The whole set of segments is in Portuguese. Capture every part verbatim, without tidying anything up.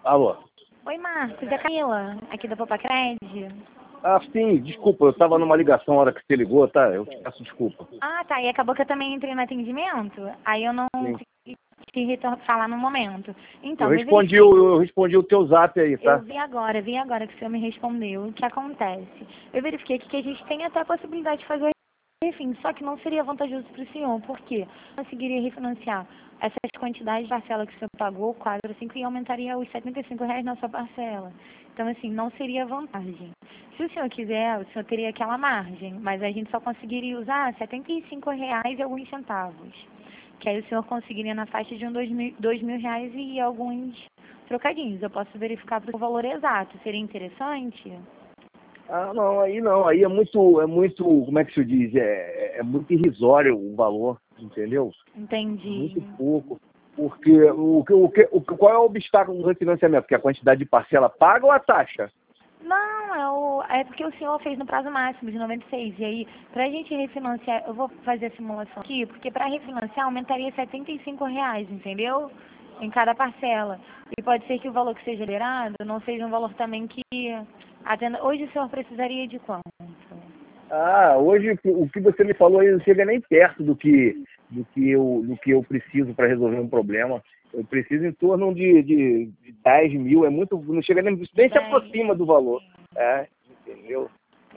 Alô? Oi, Marcos, é a Camila, aqui da Popacred. Ah, sim, desculpa, eu estava numa ligação na hora que você ligou, tá? Eu te peço desculpa. Ah, tá, e acabou que eu também entrei no atendimento, aí eu não Sim. consegui te retor- falar no momento. Então, Eu me respondi, verifique. o, eu respondi o teu zap aí, Eu tá? vi agora, vi agora que o senhor me respondeu. O que acontece? Eu verifiquei aqui que a gente tem até a possibilidade de fazer o refim, só que não seria vantajoso para o senhor. Por quê? Conseguiria refinanciar essas quantidades de parcela que o senhor pagou, quatro, cinco, e aumentaria os setenta e cinco reais na sua parcela. Então, assim, não seria vantagem. Se o senhor quiser, o senhor teria aquela margem, mas a gente só conseguiria usar setenta e cinco reais e alguns centavos. Que aí o senhor conseguiria na faixa de um dois mil, dois mil reais e alguns trocadinhos. Eu posso verificar para o valor exato. Seria interessante? Ah, não, aí não, aí é muito, é muito, como é que se diz? É, é muito irrisório o valor, entendeu? Entendi. Muito pouco. Porque o, que- o, que- o, que- qual é o obstáculo do refinanciamento? Porque a quantidade de parcela paga ou a taxa? Não, é, o, é porque o senhor fez no prazo máximo de noventa e seis. E aí, para a gente refinanciar, eu vou fazer a simulação aqui, porque para refinanciar aumentaria setenta e cinco reais, entendeu? Em cada parcela. E pode ser que o valor que seja liberado não seja um valor também que atenda. Hoje o senhor precisaria de quanto? Ah, hoje o que você me falou aí não chega nem perto do que, do que, eu, do que eu preciso para resolver um problema. Eu preciso em torno de, de, de dez mil, é muito, não chega nem, nem se aproxima do valor. É, entendeu?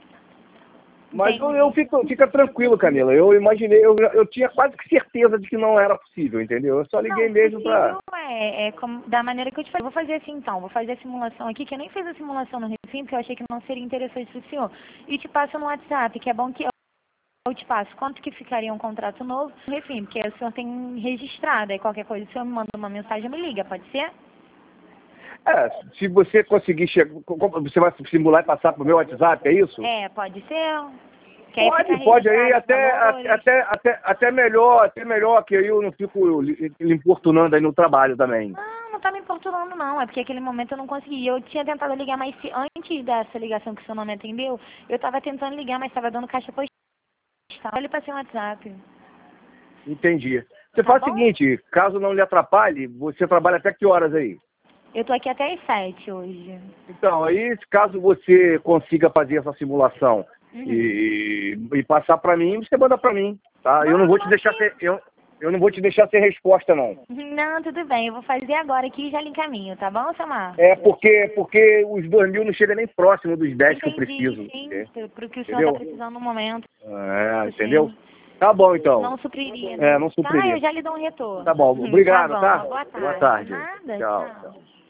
Mas eu, eu fico, fica tranquilo, Camila. Eu imaginei, eu, eu tinha quase que certeza de que não era possível, entendeu? Eu só liguei Não, mesmo para. possível é, é como, da maneira que eu te falei. Vou fazer assim então, vou fazer a simulação aqui, que eu nem fiz a simulação no Refim, porque eu achei que não seria interessante para o senhor. E te passo no WhatsApp, que é bom que eu, eu te passo quanto que ficaria um contrato novo no Refim, porque o senhor tem registrado, aí qualquer coisa, o senhor me manda uma mensagem, me liga, pode ser? É, se você conseguir chegar. Você vai simular e passar pro meu WhatsApp, é isso? É, pode ser. Que aí Pode, fica pode, aí registrado os até, valores. até, até, até melhor, até melhor, que aí eu não fico lhe lhe importunando aí no trabalho também. Não, não tá me importunando não, é porque aquele momento eu não consegui. Eu tinha tentado ligar, mas se, antes dessa ligação que o senhor não me atendeu, eu tava tentando ligar, mas tava dando caixa postal. Ele passei um WhatsApp. Entendi. Você Tá faz o bom? seguinte, caso não lhe atrapalhe, você trabalha até que horas aí? Eu tô aqui até às sete hoje. Então, aí, caso você consiga fazer essa simulação Uhum. e, e passar para mim, você manda para mim, tá? Eu não Manda, vou te manda deixar sim. ser, eu, eu não vou te deixar sem resposta, não. Não, tudo bem. Eu vou fazer agora aqui e já lhe encaminho, tá bom, Samar? É porque, porque os dois mil não chega nem próximo dos dez que eu Entendi, preciso. sim, pro que o senhor Entendeu? tá precisando no momento. É, Sim. entendeu? Tá bom, então. Não supriria, né? É, não Tá, eu supriria. já lhe dou um retorno. Tá bom, Tá obrigado, bom, tá? boa tarde. Boa tarde. Nada, Tchau, tchau. tchau.